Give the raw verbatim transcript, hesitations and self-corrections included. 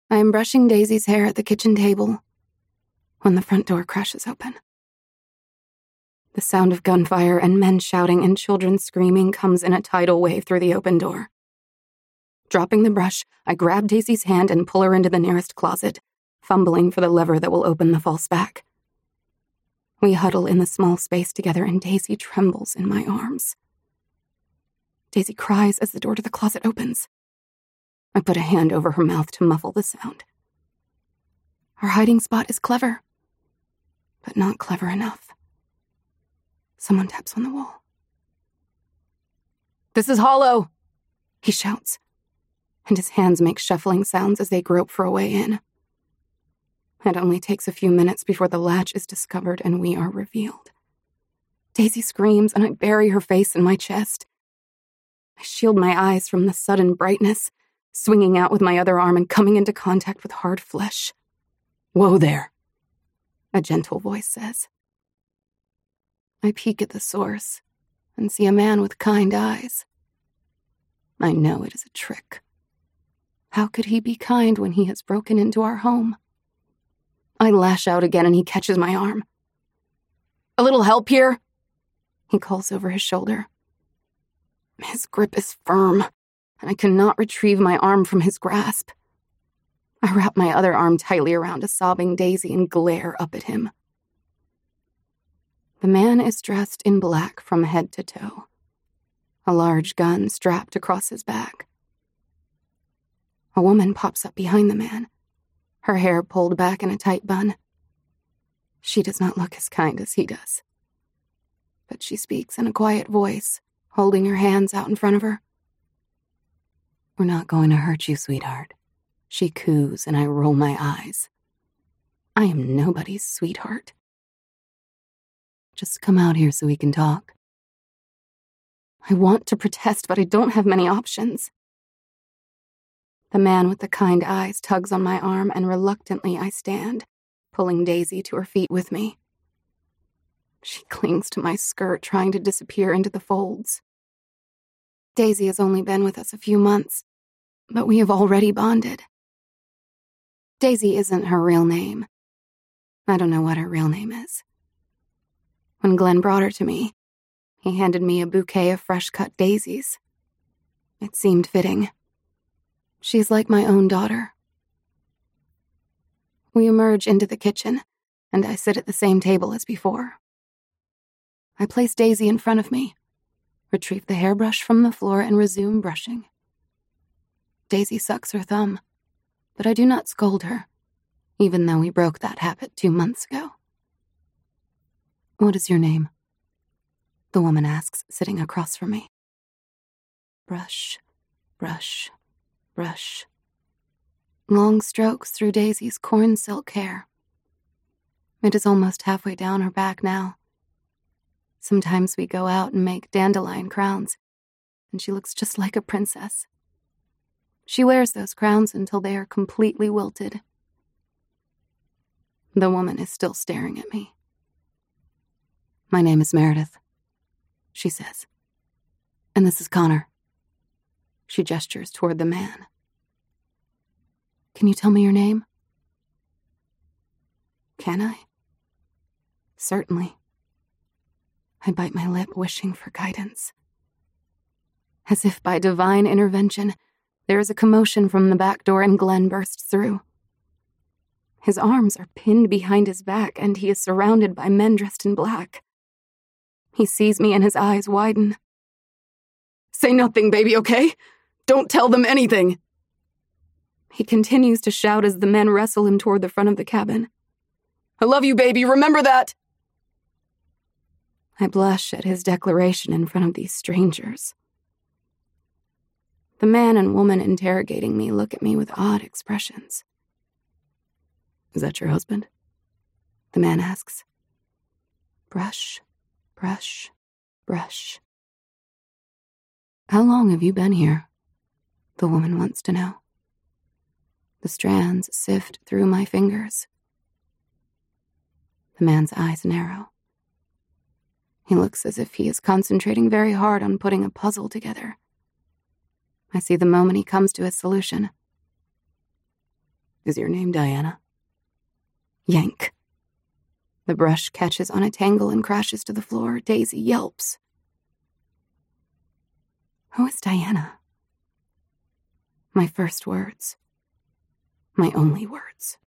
I am brushing Daisy's hair at the kitchen table when the front door crashes open. The sound of gunfire and men shouting and children screaming comes in a tidal wave through the open door. Dropping the brush, I grab Daisy's hand and pull her into the nearest closet, fumbling for the lever that will open the false back. We huddle in the small space together and Daisy trembles in my arms. Daisy cries as the door to the closet opens. I put a hand over her mouth to muffle the sound. Our hiding spot is clever, but not clever enough. Someone taps on the wall. "This is Hollow," he shouts, and his hands make shuffling sounds as they grope for a way in. It only takes a few minutes before the latch is discovered and we are revealed. Daisy screams and I bury her face in my chest. I shield my eyes from the sudden brightness, swinging out with my other arm and coming into contact with hard flesh. "Whoa there," a gentle voice says. I peek at the source and see a man with kind eyes. I know it is a trick. How could he be kind when he has broken into our home? I lash out again and he catches my arm. "A little help here?" he calls over his shoulder. His grip is firm, and I cannot retrieve my arm from his grasp. I wrap my other arm tightly around a sobbing Daisy and glare up at him. The man is dressed in black from head to toe, a large gun strapped across his back. A woman pops up behind the man, her hair pulled back in a tight bun. She does not look as kind as he does, but she speaks in a quiet voice, holding her hands out in front of her. "We're not going to hurt you, sweetheart," she coos, and I roll my eyes. I am nobody's sweetheart. "Just come out here so we can talk." I want to protest, but I don't have many options. The man with the kind eyes tugs on my arm, and reluctantly I stand, pulling Daisy to her feet with me. She clings to my skirt, trying to disappear into the folds. Daisy has only been with us a few months, but we have already bonded. Daisy isn't her real name. I don't know what her real name is. When Glenn brought her to me, he handed me a bouquet of fresh-cut daisies. It seemed fitting. She's like my own daughter. We emerge into the kitchen, and I sit at the same table as before. I place Daisy in front of me, retrieve the hairbrush from the floor, and resume brushing. Daisy sucks her thumb, but I do not scold her, even though we broke that habit two months ago. "What is your name?" the woman asks, sitting across from me. Brush, brush, brush. Long strokes through Daisy's corn silk hair. It is almost halfway down her back now. Sometimes we go out and make dandelion crowns, and she looks just like a princess. She wears those crowns until they are completely wilted. The woman is still staring at me. "My name is Meredith," she says. "And this is Connor." She gestures toward the man. "Can you tell me your name?" Can I? Certainly. I bite my lip, wishing for guidance. As if by divine intervention, there is a commotion from the back door and Glenn bursts through. His arms are pinned behind his back, and he is surrounded by men dressed in black. He sees me and his eyes widen. "Say nothing, baby, okay? Don't tell them anything." He continues to shout as the men wrestle him toward the front of the cabin. "I love you, baby, remember that!" I blush at his declaration in front of these strangers. The man and woman interrogating me look at me with odd expressions. "Is that your husband?" the man asks. Brush, brush, brush. "How long have you been here?" the woman wants to know. The strands sift through my fingers. The man's eyes narrow. He looks as if he is concentrating very hard on putting a puzzle together. I see the moment he comes to his solution. Is your name Diana? Yank. The brush catches on a tangle and crashes to the floor. Daisy yelps. Who is Diana? My first words. My only words.